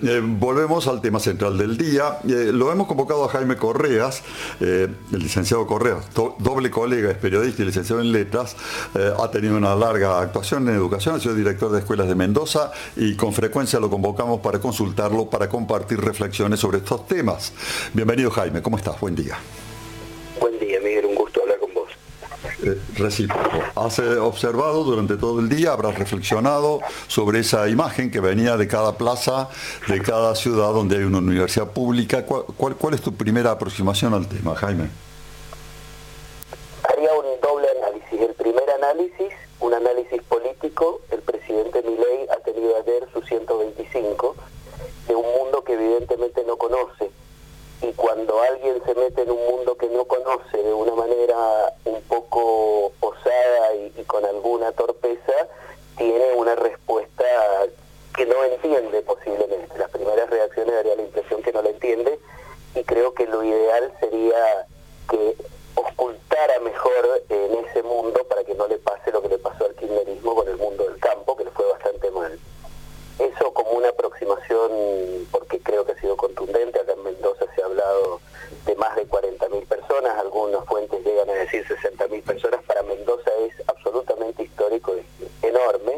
volvemos al tema central del día. Lo hemos convocado a Jaime Correas, el licenciado Correas, doble colega, es periodista y licenciado en letras. Ha tenido una larga actuación en educación, ha sido director de escuelas de Mendoza y con frecuencia lo convocamos para consultarlo, para compartir reflexiones sobre estos temas. Bienvenido, Jaime, ¿cómo estás? Buen día. Buen día, Miguel, un gusto hablar con vos. Recíproco. Has observado durante todo el día, habrás reflexionado sobre esa imagen que venía de cada plaza, de cada ciudad donde hay una universidad pública. ¿Cuál es tu primera aproximación al tema, Jaime? Haría un doble análisis. El primer análisis, un análisis político. El presidente Milei ha tenido ayer su 125 de un mundo que evidentemente no conoce. Y cuando alguien se mete en un mundo que no conoce de una manera un poco osada y con alguna torpeza, tiene una respuesta que no entiende posiblemente. Las primeras reacciones daría la impresión que no la entiende, y creo que lo ideal sería que ocultara mejor en ese mundo para que no le pase lo que le pasó al kirchnerismo con el mundo del campo, que le fue bastante mal. Eso como una aproximación, porque creo que ha sido contundente. Acá en Mendoza se ha hablado de más de 40.000 personas, algunas fuentes llegan a decir 60.000 personas. Para Mendoza es absolutamente histórico, es enorme,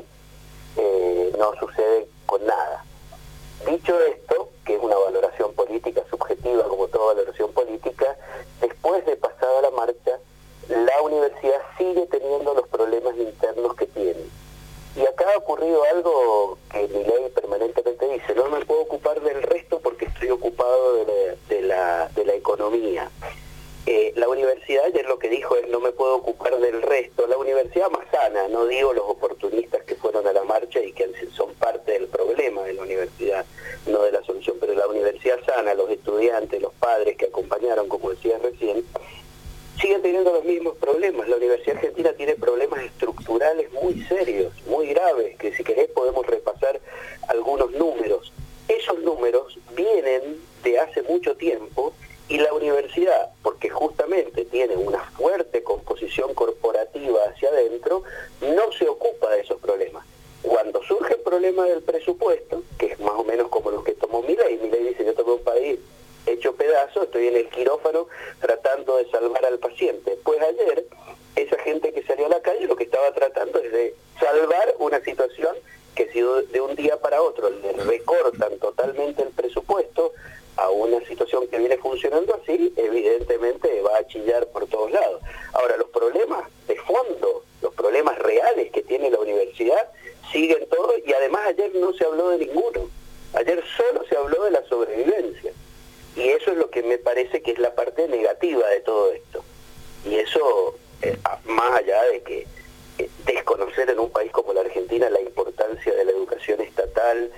no sucede con nada. Dicho esto, que es una valoración política subjetiva, como toda valoración política, después de pasada la marcha, la universidad sigue teniendo los problemas internos que tiene. Y acá ha ocurrido algo que Milei permanentemente dice: no me puedo ocupar del resto porque estoy ocupado de la economía. La universidad, ayer lo que dijo es: no me puedo ocupar del resto. La universidad más sana, no digo los oportunistas que fueron a la marcha y que son parte del problema de la universidad, no de la solución, pero la universidad sana, los estudiantes, los padres que acompañaron, como decías recién, siguen teniendo los mismos problemas. La Universidad Argentina tiene problemas estructurales muy serios, muy graves, que si querés podemos repasar algunos números. Esos números vienen de hace mucho tiempo, y la universidad, porque justamente tiene una fuerte composición corporativa hacia adentro, no se ocupa de esos problemas. Cuando surge el problema del presupuesto, que es más o menos como los que tomó Milei dice: yo tomé un país hecho pedazo, estoy en el quirófano tratando de salvar al paciente. Pues ayer, esa gente que salió a la calle lo que estaba tratando es de salvar una situación que si de un día para otro le recortan totalmente el presupuesto a una situación que viene funcionando así, evidentemente va a chillar por todos lados. Ahora, los problemas de fondo, los problemas reales que tiene la universidad, siguen todos, y además ayer no se habló de ninguno. Ayer solo se habló de la sobrevivencia. Y eso es lo que me parece que es la parte negativa de todo esto. Y eso, más allá de que desconocer en un país como la Argentina la importancia de la educación estatal,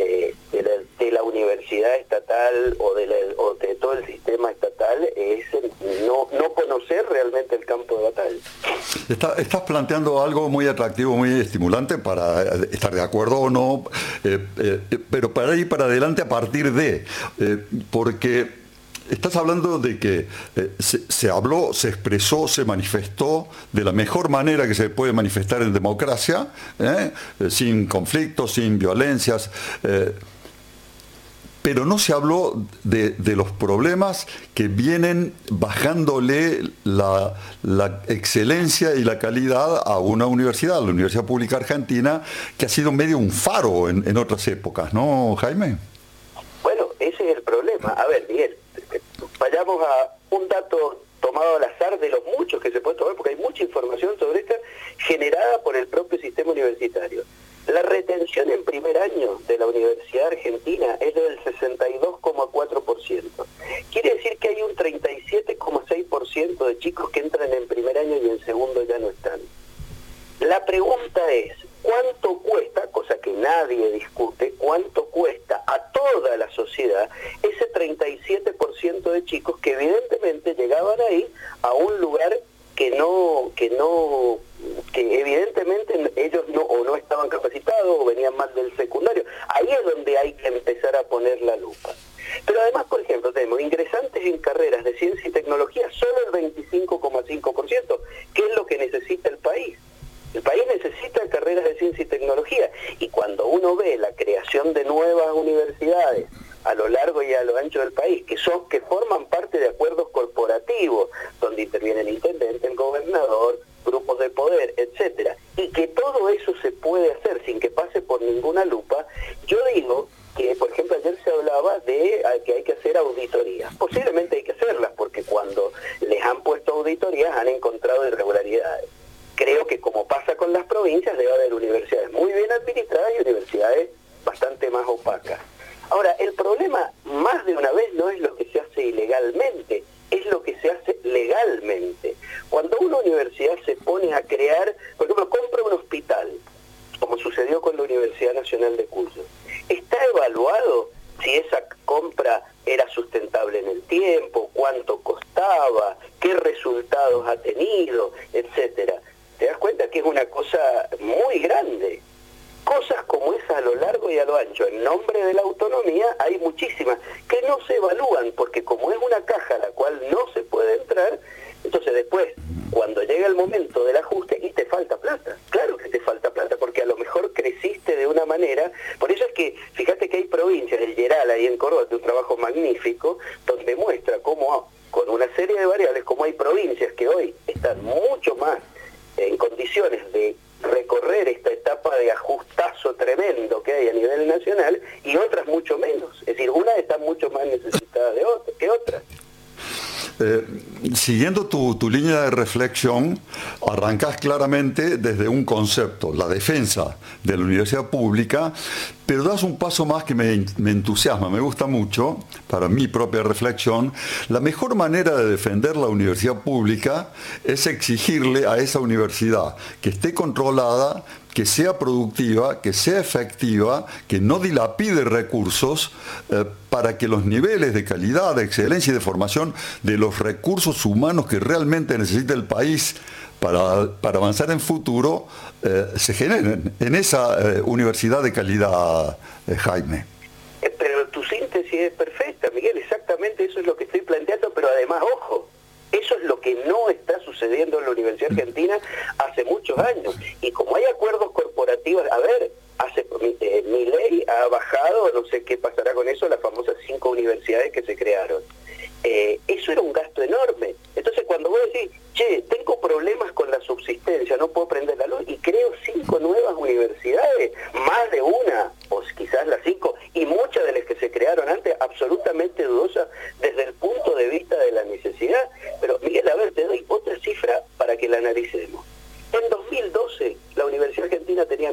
de la universidad estatal o de todo el sistema estatal, es no conocer realmente el campo de batalla. Estás planteando algo muy atractivo, muy estimulante para estar de acuerdo o no, pero para ir para adelante a partir de, porque estás hablando de que se habló, se expresó, se manifestó de la mejor manera que se puede manifestar en democracia, sin conflictos, sin violencias, pero no se habló de los problemas que vienen bajándole la excelencia y la calidad a una universidad, la Universidad Pública Argentina, que ha sido medio un faro en otras épocas, ¿no, Jaime? Bueno, ese es el problema. A ver, Miguel, vayamos a un dato tomado al azar de los muchos que se puede tomar, porque hay mucha información sobre esta generada por el propio sistema universitario. La retención en primer año de la Universidad Argentina es del 62,4%. Quiere decir que hay un 37,6% de chicos que entran en primer año y en segundo ya no están. La pregunta es: ¿cuánto cuesta, cosa que nadie discute, cuánto cuesta a toda la sociedad ese 37% de chicos que evidentemente llegaban ahí a un lugar que evidentemente ellos no estaban capacitados o venían mal del secundario? Ahí es donde hay que empezar a poner la lupa. Pero además, por ejemplo, tenemos ingresantes en carreras de ciencia y tecnología solo el 25,5%, que es lo que necesita el país. El país necesita carreras de ciencia y tecnología, y cuando uno ve la creación de nuevas universidades universidades a lo largo y a lo ancho del país, que forman parte de acuerdos corporativos, donde interviene el intendente, el gobernador, grupos de poder, etcétera, y que todo eso se puede hacer sin que pase por ninguna lupa. Yo digo que, por ejemplo, ayer se hablaba de que hay que hacer auditorías. Posiblemente hay que hacerlas, porque cuando les han puesto auditorías han encontrado irregularidades. Creo que, como pasa con las provincias, debe haber universidades muy bien administradas y universidades bastante más opacas. Ahora, el problema, más de una vez, no es lo que se hace ilegalmente, es lo que se hace legalmente. Cuando una universidad se pone a crear, por ejemplo, compra un hospital, como sucedió con la Universidad Nacional de Cuyo, ¿está evaluado si esa compra era sustentable en el tiempo, cuánto costaba, qué resultados ha tenido, etcétera? Te das cuenta que es una cosa muy grande. Cosas como esa a lo largo y a lo ancho, en nombre de la autonomía, hay muchísimas que no se evalúan, porque como es una caja a la cual no se puede entrar, entonces después, cuando llega el momento del ajuste, y te falta plata. Claro que te falta plata, porque a lo mejor creciste de una manera. Por eso es que, fíjate que hay provincias, el Yeral, ahí en Córdoba, de un trabajo magnífico, donde muestra cómo, con una serie de variables, cómo hay provincias que hoy están mucho más en condiciones de recorrer esta etapa de ajustazo tremendo que hay a nivel nacional, y otras mucho menos. Es decir, unas están mucho más necesitadas que otras. Siguiendo tu línea de reflexión, arrancás claramente desde un concepto, la defensa de la universidad pública, pero das un paso más que me entusiasma, me gusta mucho, para mi propia reflexión. La mejor manera de defender la universidad pública es exigirle a esa universidad que esté controlada, que sea productiva, que sea efectiva, que no dilapide recursos, para que los niveles de calidad, de excelencia y de formación de los recursos humanos que realmente necesita el país para avanzar en futuro se generen en esa universidad de calidad, Jaime. Pero tu síntesis es perfecta, Miguel, exactamente eso es lo que estoy planteando, pero además, ojo, eso es lo que no está sucediendo en la Universidad Argentina hace muchos años. Y como hay acuerdos corporativos, a ver, Milei ha bajado, no sé qué pasará con eso, las famosas 5 universidades que se crearon. Eso era un gasto enorme. Entonces, cuando vos decís, che, tengo problemas con la subsistencia, no puedo prender la luz, y creo 5 nuevas universidades, más de una, o quizás las 5, y muchas de las que se crearon antes, absolutamente dudosas desde el punto de vista de la necesidad. Pero, Miguel, a ver, te doy otra cifra para que la analicemos. En 2012, la Universidad Argentina tenía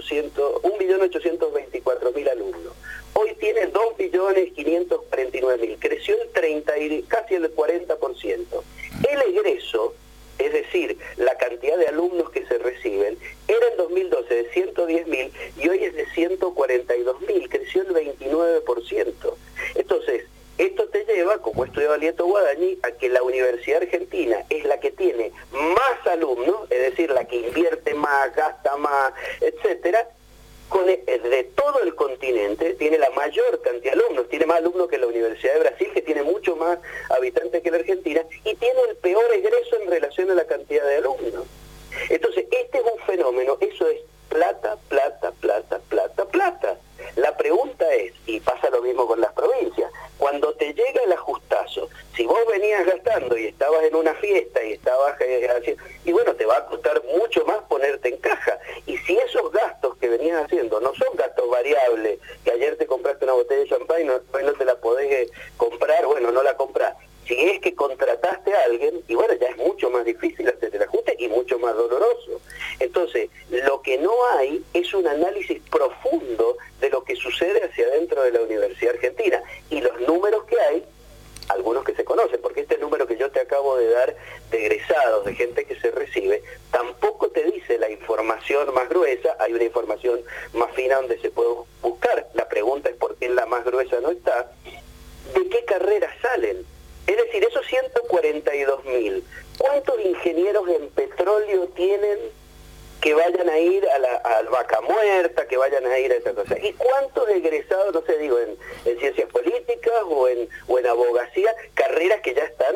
1.824.000 alumnos. Hoy tiene 2.549.000. Creció el 30 y casi el 40%. El egreso, es decir, la cantidad de alumnos que se reciben, era en 2012 de 110.000 y hoy es de 142.000. Creció el 29%. Entonces, esto te lleva, como estudiaba Lieto Guadañi, a que la Universidad Argentina es la que tiene más alumnos, es decir, la que invierte más, gasta más, etcétera, de todo el continente, tiene la mayor cantidad de alumnos, tiene más alumnos que la Universidad de Brasil, que tiene mucho más habitantes que la Argentina, y tiene el peor egreso en relación a la cantidad de alumnos. Entonces, este es un fenómeno, eso es plata, plata, plata, plata, plata. La pregunta es, y pasa lo mismo con las provincias, cuando te llega el ajustazo, si vos venías gastando y estabas en una fiesta y estabas haciendo, y bueno, te va a costar mucho más ponerte en caja. Y si esos gastos que venías haciendo no son gastos variables, que ayer te compraste una botella de champán y no te la podés comprar, bueno, no la comprás. Si es que contrataste a alguien, y bueno, ya es mucho más difícil hacer el ajuste y mucho más doloroso. Entonces, lo que no hay es un análisis profundo de lo que sucede hacia adentro de la Universidad Argentina. Y los números que hay, algunos que se conocen, porque este número que yo te acabo de dar de egresados, de gente que se recibe, tampoco te dice la información más gruesa. Hay una información más fina donde se puede buscar. La pregunta es por qué en la más gruesa no está. ¿De qué carreras salen? Es decir, esos 142.000, ¿cuántos ingenieros en petróleo tienen que vayan a ir a Vaca Muerta, que vayan a ir a esta cosa? ¿Y cuántos egresados, no sé, digo, en ciencias políticas o en abogacía, carreras que ya están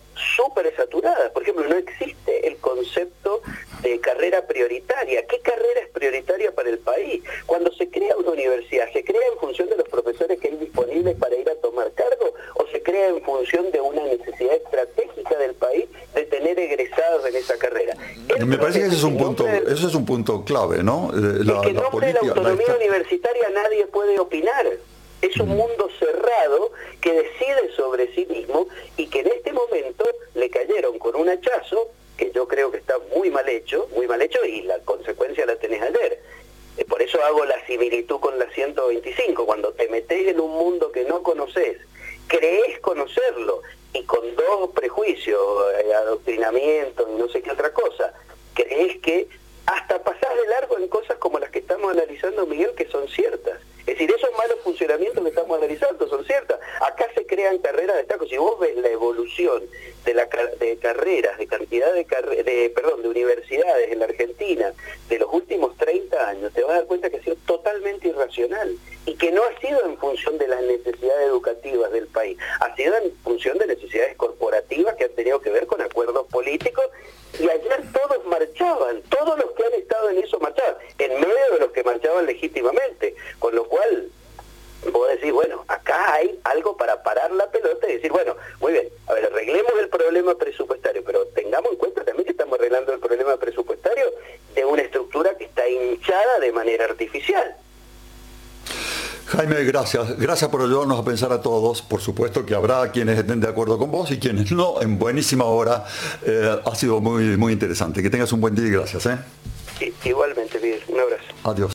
súper saturadas. Por ejemplo, no existe el concepto de carrera prioritaria. ¿Qué carrera es prioritaria para el país? Cuando se crea una universidad, ¿se crea en función de los profesores que hay disponibles para ir a tomar cargo o se crea en función de una necesidad estratégica del país de tener egresados en esa carrera? Me parece que ese es un punto clave, ¿no? Es que en nombre de la autonomía universitaria nadie puede opinar. Es un mundo cerrado que decide sobre sí mismo y que en este momento le cayeron con un hachazo que yo creo que está muy mal hecho y la consecuencia la tenés ayer. Por eso hago la similitud con la 125. Cuando te metés en un mundo que no conoces, crees conocerlo y con dos prejuicios, adoctrinamiento y no sé qué otra cosa, crees que hasta pasás de largo en cosas como las que estamos analizando, Miguel, que son ciertas. Es decir, esos malos funcionamientos que estamos analizando son ciertas. Acá se crean carreras de tacos. Si vos ves la evolución de carreras, de cantidad de universidades en la Argentina de los últimos 30 años, te vas a dar cuenta que ha sido totalmente irracional y que no ha sido en función de las necesidades educativas del país, ha sido en función de necesidades corporativas que han tenido que ver con acuerdos políticos. Y ayer todos marchaban, todos los que han estado en eso marchaban, en medio de los que marchaban legítimamente, con lo cual vos decís, bueno, acá hay algo para parar la pelota y decir, bueno, muy bien, a ver, arreglemos el problema presupuestario, pero tengamos en cuenta también que estamos arreglando el problema presupuestario de una estructura que está hinchada de manera artificial. Jaime, gracias por ayudarnos a pensar a todos. Por supuesto que habrá quienes estén de acuerdo con vos y quienes no, en buenísima hora. Ha sido muy, muy interesante. Que tengas un buen día y gracias. Igualmente, Miguel, un abrazo. Adiós.